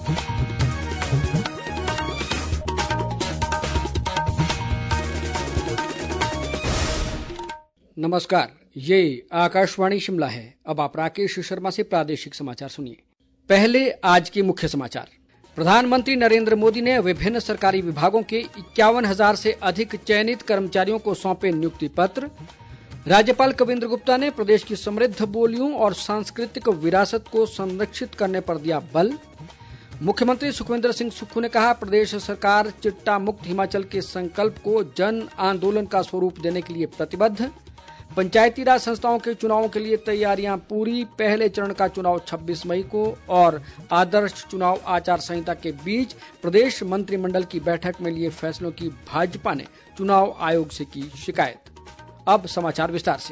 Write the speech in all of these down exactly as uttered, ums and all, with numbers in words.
नमस्कार, ये आकाशवाणी शिमला है। अब आप राकेश शर्मा से प्रादेशिक समाचार सुनिए। पहले आज के मुख्य समाचार। प्रधानमंत्री नरेंद्र मोदी ने विभिन्न सरकारी विभागों के इक्यावन हजार से अधिक चयनित कर्मचारियों को सौंपे नियुक्ति पत्र। राज्यपाल कविंद्र गुप्ता ने प्रदेश की समृद्ध बोलियों और सांस्कृतिक विरासत को संरक्षित करने पर दिया बल। मुख्यमंत्री सुखविंदर सिंह सुक्खू ने कहा, प्रदेश सरकार चिट्टा मुक्त हिमाचल के संकल्प को जन आंदोलन का स्वरूप देने के लिए प्रतिबद्ध। पंचायती राज संस्थाओं के चुनावों के लिए तैयारियां पूरी। पहले चरण का चुनाव छब्बीस मई को और आदर्श चुनाव आचार संहिता के बीच प्रदेश मंत्रिमंडल की बैठक में लिए फैसलों की भाजपा ने चुनाव आयोग से की शिकायत। अब समाचार विस्तार से।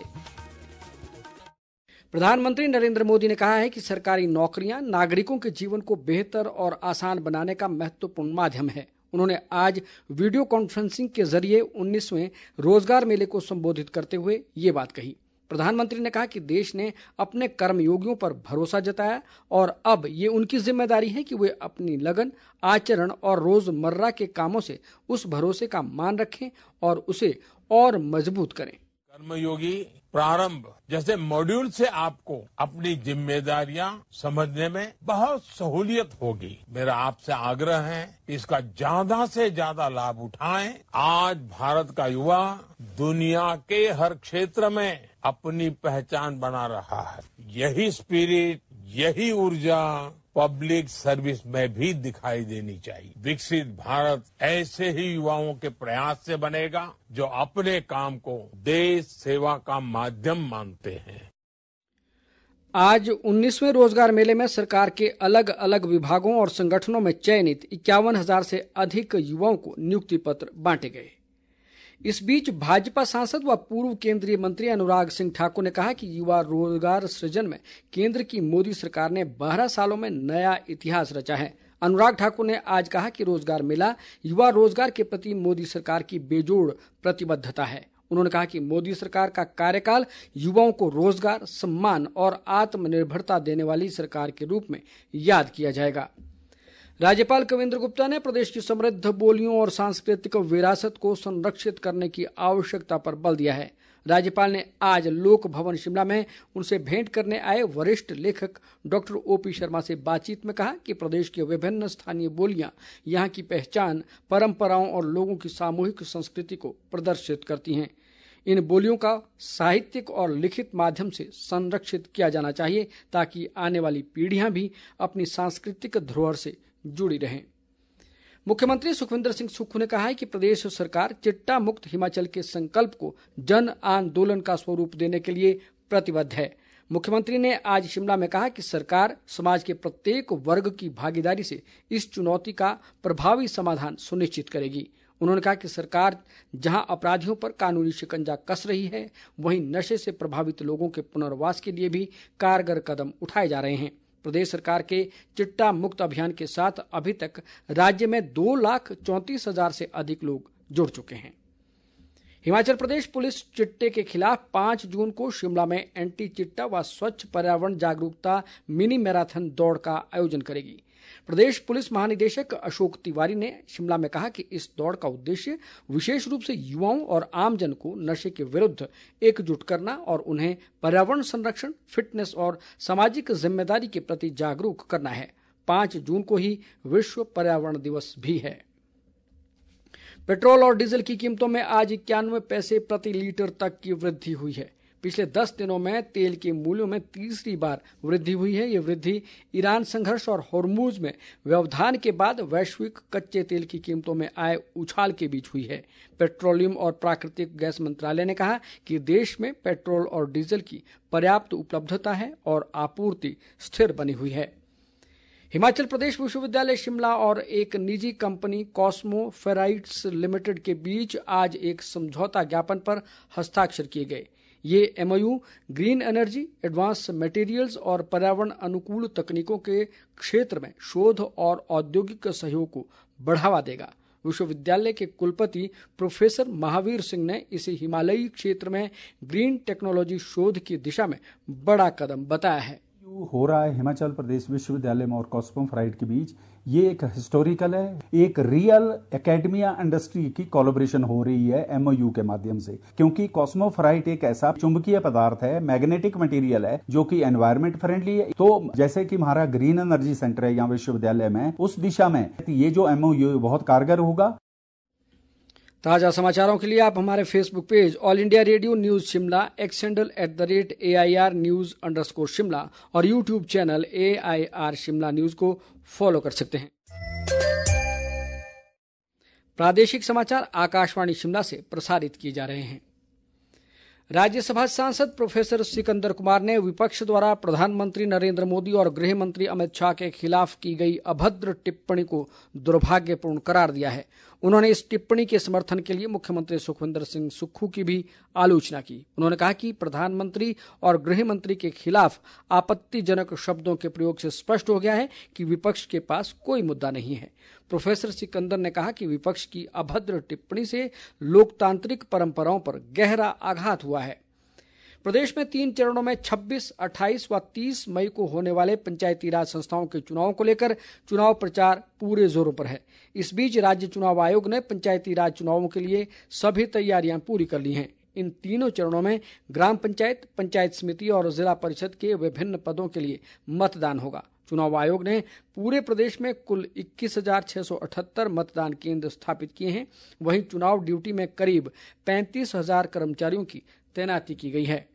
प्रधानमंत्री नरेंद्र मोदी ने कहा है कि सरकारी नौकरियां नागरिकों के जीवन को बेहतर और आसान बनाने का महत्वपूर्ण माध्यम है। उन्होंने आज वीडियो कॉन्फ्रेंसिंग के जरिए उन्नीसवें रोजगार मेले को संबोधित करते हुए ये बात कही। प्रधानमंत्री ने कहा कि देश ने अपने कर्मयोगियों पर भरोसा जताया और अब ये उनकी जिम्मेदारी है कि वे अपनी लगन, आचरण और रोजमर्रा के कामों से उस भरोसे का मान रखें और उसे और मजबूत करें। कर्मयोगी प्रारंभ जैसे मॉड्यूल से आपको अपनी जिम्मेदारियां समझने में बहुत सहूलियत होगी। मेरा आपसे आग्रह है, इसका ज्यादा से ज्यादा लाभ उठाएं। आज भारत का युवा दुनिया के हर क्षेत्र में अपनी पहचान बना रहा है। यही स्पिरिट, यही ऊर्जा पब्लिक सर्विस में भी दिखाई देनी चाहिए। विकसित भारत ऐसे ही युवाओं के प्रयास से बनेगा जो अपने काम को देश सेवा का माध्यम मानते हैं। आज उन्नीसवें रोजगार मेले में सरकार के अलग अलग विभागों और संगठनों में चयनित इक्यावन हजार से अधिक युवाओं को नियुक्ति पत्र बांटे गए। इस बीच भाजपा सांसद व पूर्व केंद्रीय मंत्री अनुराग सिंह ठाकुर ने कहा कि युवा रोजगार सृजन में केंद्र की मोदी सरकार ने बारह सालों में नया इतिहास रचा है। अनुराग ठाकुर ने आज कहा कि रोजगार मेला युवा रोजगार के प्रति मोदी सरकार की बेजोड़ प्रतिबद्धता है। उन्होंने कहा कि मोदी सरकार का कार्यकाल युवाओं को रोजगार, सम्मान और आत्मनिर्भरता देने वाली सरकार के रूप में याद किया जाएगा। राज्यपाल कविंद्र गुप्ता ने प्रदेश की समृद्ध बोलियों और सांस्कृतिक विरासत को संरक्षित करने की आवश्यकता पर बल दिया है। राज्यपाल ने आज लोक भवन शिमला में उनसे भेंट करने आए वरिष्ठ लेखक डॉक्टर ओपी शर्मा से बातचीत में कहा कि प्रदेश की विभिन्न स्थानीय बोलियां यहाँ की पहचान, परंपराओं और लोगों की सामूहिक संस्कृति को प्रदर्शित करती हैं। इन बोलियों का साहित्यिक और लिखित माध्यम से संरक्षित किया जाना चाहिए ताकि आने वाली पीढ़ियां भी अपनी सांस्कृतिक धरोहर से जुड़ी रहें। मुख्यमंत्री सुखविंदर सिंह सुक्खू ने कहा है कि प्रदेश सरकार चिट्टा मुक्त हिमाचल के संकल्प को जन आंदोलन का स्वरूप देने के लिए प्रतिबद्ध है। मुख्यमंत्री ने आज शिमला में कहा कि सरकार समाज के प्रत्येक वर्ग की भागीदारी से इस चुनौती का प्रभावी समाधान सुनिश्चित करेगी। उन्होंने कहा कि सरकार जहां अपराधियों पर कानूनी शिकंजा कस रही है, वहीं नशे से प्रभावित लोगों के पुनर्वास के लिए भी कारगर कदम उठाए जा रहे हैं। प्रदेश सरकार के चिट्टा मुक्त अभियान के साथ अभी तक राज्य में दो लाख चौंतीस हजार से अधिक लोग जुड़ चुके हैं। हिमाचल प्रदेश पुलिस चिट्टे के खिलाफ पाँच जून को शिमला में एंटी चिट्टा व स्वच्छ पर्यावरण जागरूकता मिनी मैराथन दौड़ का आयोजन करेगी। प्रदेश पुलिस महानिदेशक अशोक तिवारी ने शिमला में कहा कि इस दौड़ का उद्देश्य विशेष रूप से युवाओं और आमजन को नशे के विरुद्ध एकजुट करना और उन्हें पर्यावरण संरक्षण, फिटनेस और सामाजिक जिम्मेदारी के प्रति जागरूक करना है। पाँच जून को ही विश्व पर्यावरण दिवस भी है। पेट्रोल और डीजल की कीमतों में आज इक्यानवे पैसे प्रति लीटर तक की वृद्धि हुई है। पिछले दस दिनों में तेल के मूल्यों में तीसरी बार वृद्धि हुई है। ये वृद्धि ईरान संघर्ष और होर्मुज में व्यवधान के बाद वैश्विक कच्चे तेल की कीमतों में आए उछाल के बीच हुई है। पेट्रोलियम और प्राकृतिक गैस मंत्रालय ने कहा कि देश में पेट्रोल और डीजल की पर्याप्त उपलब्धता है और आपूर्ति स्थिर बनी हुई है। हिमाचल प्रदेश विश्वविद्यालय शिमला और एक निजी कंपनी कॉस्मो फेराइट्स लिमिटेड के बीच आज एक समझौता ज्ञापन पर हस्ताक्षर किए गए। ये MOU green energy, advance materials और पर्यावरण अनुकूल तकनीकों के क्षेत्र में शोध और औद्योगिक सहयोग को बढ़ावा देगा। विश्वविद्यालय के कुलपति प्रोफेसर महावीर सिंह ने इसे हिमालयी क्षेत्र में ग्रीन टेक्नोलॉजी शोध की दिशा में बड़ा कदम बताया है। हो रहा है हिमाचल प्रदेश विश्वविद्यालय में और कॉस्मो फेराइट के बीच ये एक हिस्टोरिकल है, एक रियल एकेडमिया इंडस्ट्री की कोलैबोरेशन हो रही है एमओयू के माध्यम से, क्योंकि कॉस्मोफराइट एक ऐसा चुंबकीय पदार्थ है, मैग्नेटिक मटेरियल है जो कि एनवायरमेंट फ्रेंडली है। तो जैसे कि हमारा ग्रीन एनर्जी सेंटर है यहाँ विश्वविद्यालय में, उस दिशा में ये जो एमओयू बहुत कारगर होगा। ताजा समाचारों के लिए आप हमारे Facebook page all India radio news Shimla, X handle at the rate A I R news underscore Shimla और YouTube channel A I R Shimla news को फॉलो कर सकते हैं। प्रादेशिक समाचार आकाशवाणी शिमला से प्रसारित किए जा रहे हैं। राज्यसभा सांसद प्रोफेसर सिकंदर कुमार ने विपक्ष द्वारा प्रधानमंत्री नरेंद्र मोदी और गृह मंत्री अमित शाह के खिलाफ की गई अभद्र टिप्पणी को दुर्भाग्यपूर्ण करार दिया है। उन्होंने इस टिप्पणी के समर्थन के लिए मुख्यमंत्री सुखविंदर सिंह सुक्खू की भी आलोचना की। उन्होंने कहा कि प्रधानमंत्री और गृह मंत्री के खिलाफ आपत्तिजनक शब्दों के प्रयोग से स्पष्ट हो गया है कि विपक्ष के पास कोई मुद्दा नहीं है। प्रोफेसर सिकंदर ने कहा कि विपक्ष की अभद्र टिप्पणी से लोकतांत्रिक परंपराओं पर गहरा आघात हुआ है। प्रदेश में तीन चरणों में छब्बीस, अट्ठाईस व तीस मई को होने वाले पंचायती राज संस्थाओं के चुनावों को लेकर चुनाव प्रचार पूरे जोरों पर है। इस बीच राज्य चुनाव आयोग ने पंचायती राज चुनावों के लिए सभी तैयारियां पूरी कर ली हैं। इन तीनों चरणों में ग्राम पंचायत, पंचायत समिति और जिला परिषद के विभिन्न पदों के लिए मतदान होगा। चुनाव आयोग ने पूरे प्रदेश में कुल इक्कीस हजार छह सौ अठहत्तर मतदान केंद्र स्थापित किए हैं। वहीं चुनाव ड्यूटी में करीब पैंतीस हजार कर्मचारियों की तैनाती की गई है।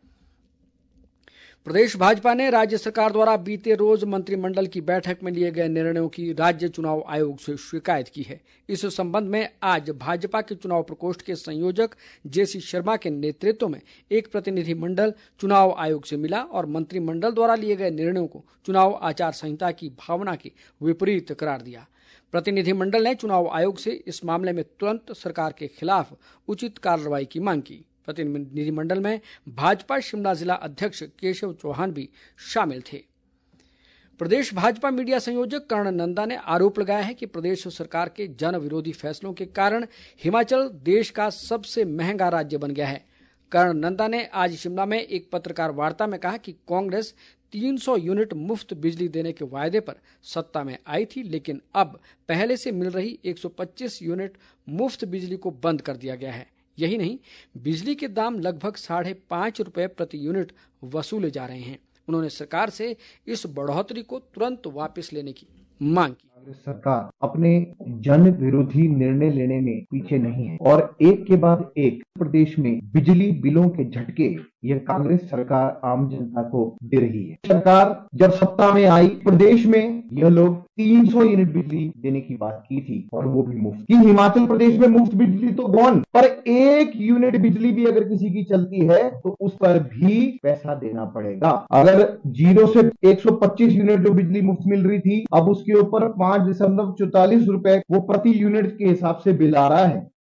प्रदेश भाजपा ने राज्य सरकार द्वारा बीते रोज मंत्रिमंडल की बैठक में लिए गए निर्णयों की राज्य चुनाव आयोग से शिकायत की है। इस संबंध में आज भाजपा के चुनाव प्रकोष्ठ के संयोजक जेसी शर्मा के नेतृत्व में एक प्रतिनिधिमंडल चुनाव आयोग से मिला और मंत्रिमंडल द्वारा लिए गए निर्णयों को चुनाव आचार संहिता की भावना के विपरीत करार दिया। प्रतिनिधिमंडल ने चुनाव आयोग से इस मामले में तुरंत सरकार के खिलाफ उचित कार्रवाई की मांग की। प्रतिनिधिमंडल में भाजपा शिमला जिला अध्यक्ष केशव चौहान भी शामिल थे। प्रदेश भाजपा मीडिया संयोजक कर्ण नंदा ने आरोप लगाया है कि प्रदेश सरकार के जन विरोधी फैसलों के कारण हिमाचल देश का सबसे महंगा राज्य बन गया है। कर्ण नंदा ने आज शिमला में एक पत्रकार वार्ता में कहा कि कांग्रेस तीन सौ यूनिट मुफ्त बिजली देने के वायदे पर सत्ता में आई थी, लेकिन अब पहले से मिल रही एक सौ पच्चीस यूनिट मुफ्त बिजली को बंद कर दिया गया है। यही नहीं, बिजली के दाम लगभग साढ़े पांच रुपए प्रति यूनिट वसूले जा रहे हैं। उन्होंने सरकार से इस बढ़ोतरी को तुरंत वापस लेने की मांग की। कांग्रेस सरकार अपने जन विरोधी निर्णय लेने में पीछे नहीं है और एक के बाद एक प्रदेश में बिजली बिलों के झटके यह कांग्रेस सरकार आम जनता को दे रही है। सरकार जब सत्ता में आई, प्रदेश में यह लोग तीन सौ यूनिट बिजली देने की बात की थी और वो भी मुफ्त। कि हिमाचल प्रदेश में मुफ्त बिजली तो गौन, पर एक यूनिट बिजली भी अगर किसी की चलती है तो उस पर भी पैसा देना पड़ेगा। अगर जीरो से एक सौ पच्चीस यूनिट जो बिजली मुफ्त मिल रही थी, अब उसके ऊपर पांच दशमलव चौतालीस रुपए वो प्रति यूनिट के हिसाब से बिल आ रहा है।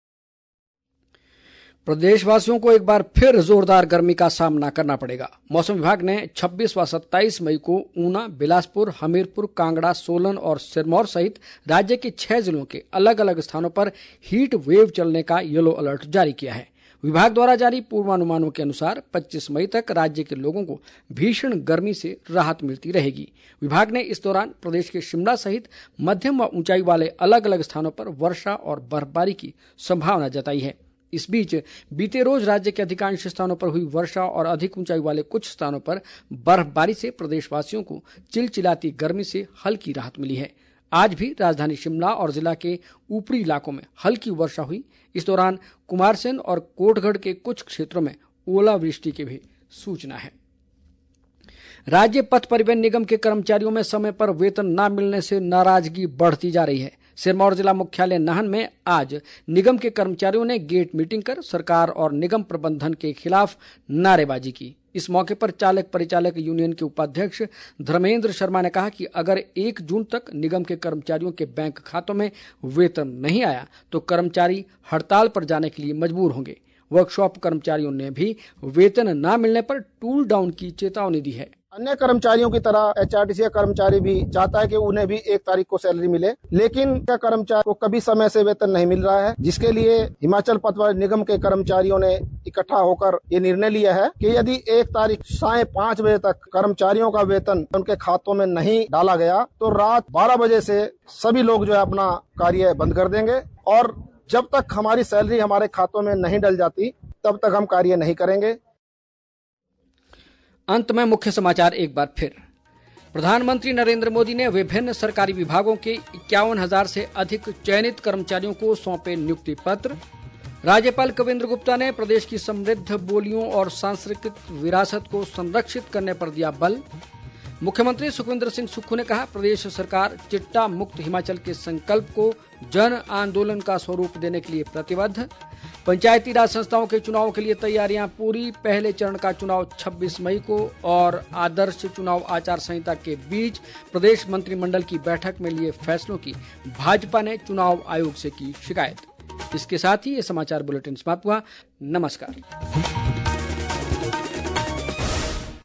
प्रदेशवासियों को एक बार फिर जोरदार गर्मी का सामना करना पड़ेगा। मौसम विभाग ने छब्बीस व सत्ताईस मई को ऊना, बिलासपुर, हमीरपुर, कांगड़ा, सोलन और सिरमौर सहित राज्य के छह जिलों के अलग अलग स्थानों पर हीट वेव चलने का येलो अलर्ट जारी किया है। विभाग द्वारा जारी पूर्वानुमानों के अनुसार पच्चीस मई तक राज्य के लोगों को भीषण गर्मी से राहत मिलती रहेगी। विभाग ने इस दौरान प्रदेश के शिमला सहित मध्यम व ऊंचाई वाले अलग अलग स्थानों पर वर्षा और बर्फबारी की संभावना जताई है। इस बीच बीते रोज राज्य के अधिकांश स्थानों पर हुई वर्षा और अधिक ऊंचाई वाले कुछ स्थानों पर बर्फबारी से प्रदेशवासियों को चिलचिलाती गर्मी से हल्की राहत मिली है। आज भी राजधानी शिमला और जिला के ऊपरी इलाकों में हल्की वर्षा हुई। इस दौरान कुमारसैन और कोटगढ़ के कुछ क्षेत्रों में ओलावृष्टि की भी सूचना है। राज्य पथ परिवहन निगम के कर्मचारियों में समय पर वेतन न मिलने से नाराजगी बढ़ती जा रही है। सिरमौर जिला मुख्यालय नाहन में आज निगम के कर्मचारियों ने गेट मीटिंग कर सरकार और निगम प्रबंधन के खिलाफ नारेबाजी की। इस मौके पर चालक परिचालक यूनियन के उपाध्यक्ष धर्मेंद्र शर्मा ने कहा कि अगर एक जून तक निगम के कर्मचारियों के बैंक खातों में वेतन नहीं आया तो कर्मचारी हड़ताल पर जाने के लिए मजबूर होंगे। वर्कशॉप कर्मचारियों ने भी वेतन न मिलने पर टूल डाउन की चेतावनी दी है। अन्य कर्मचारियों की तरह एचआरटीसी का कर्मचारी भी चाहता है कि उन्हें भी एक तारीख को सैलरी मिले, लेकिन क्या कर्मचारी को कभी समय से वेतन नहीं मिल रहा है, जिसके लिए हिमाचल पथ परिवहन निगम के कर्मचारियों ने इकट्ठा होकर ये निर्णय लिया है कि यदि एक तारीख साढ़े पाँच बजे तक कर्मचारियों का वेतन उनके खातों में नहीं डाला गया तो रात बारह बजे से सभी लोग जो है अपना कार्य बंद कर देंगे और जब तक हमारी सैलरी हमारे खातों में नहीं डल जाती तब तक हम कार्य नहीं करेंगे। अंत में मुख्य समाचार एक बार फिर। प्रधानमंत्री नरेंद्र मोदी ने विभिन्न सरकारी विभागों के इक्यावन हजार से अधिक चयनित कर्मचारियों को सौंपे नियुक्ति पत्र। राज्यपाल कविंद्र गुप्ता ने प्रदेश की समृद्ध बोलियों और सांस्कृतिक विरासत को संरक्षित करने पर दिया बल। मुख्यमंत्री सुखविंदर सिंह सुक्खू ने कहा, प्रदेश सरकार चिट्टा मुक्त हिमाचल के संकल्प को जन आंदोलन का स्वरूप देने के लिए प्रतिबद्ध। पंचायती राज संस्थाओं के चुनाव के लिए तैयारियां पूरी। पहले चरण का चुनाव छब्बीस मई को और आदर्श चुनाव आचार संहिता के बीच प्रदेश मंत्रिमंडल की बैठक में लिए फैसलों की भाजपा ने चुनाव आयोग से की शिकायत। इसके साथ ही ये समाचार बुलेटिन समाप्त हुआ। नमस्कार।